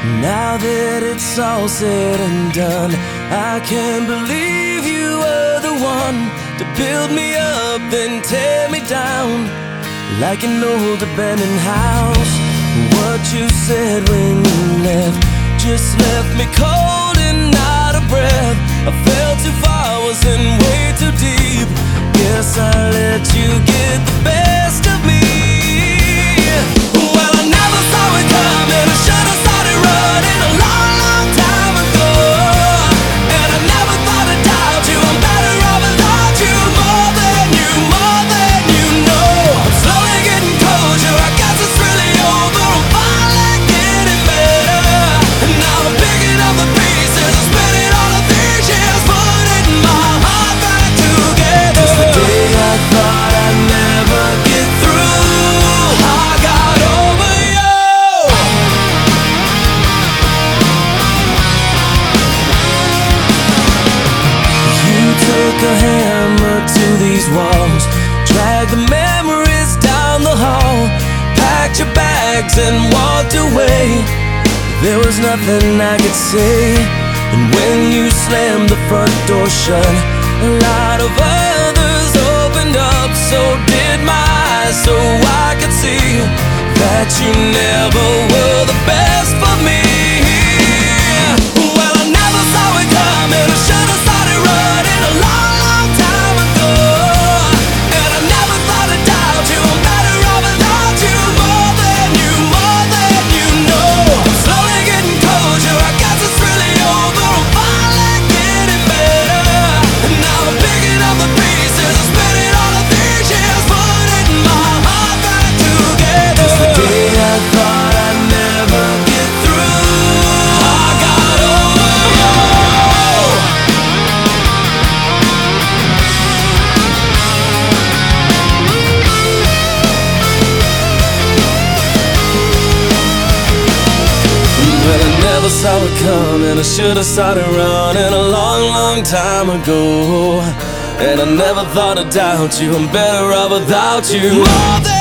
Now that it's all said and done, I can't believe you were the one to build me up then tear me down like an old abandoned house. What you said when you left just left me cold and out of breath. I fell too far, was in way too deep. Guess I let you get the best of me. Well, I never saw it coming. I should have started running a long, long time ago. And I never thought I'd doubt you. I'm better off without you. More than you know. I'm slowly getting closure. I guess it's really over. I'm finally getting better. And now I'm picking up the pieces. I'm spending all of these years putting my heart back together. 'Cause the day I thought I'd never get through, I got over you. You took a hammer to these walls, dragged the memories down the hall, packed your bags and walked away. There was nothing I could say. And when you slammed the front door shut, a lot of others opened up. So did my eyes, so I could see that you never were the best for me. Well, I never saw it coming. I should have started running a long, long time ago. And I never thought I'd doubt you. I'm better off without you. More than you know. I'm slowly getting closure. I guess it's really over. I'm finally getting better. And now I'm picking up the pieces. I'm spending all of these years putting my heart back together. 'Cause the day I thought I'd never get through, I got over you. Well, I never saw it coming. I should have started running a long, long time ago. And I never thought I'd doubt you. I'm better off without you. More than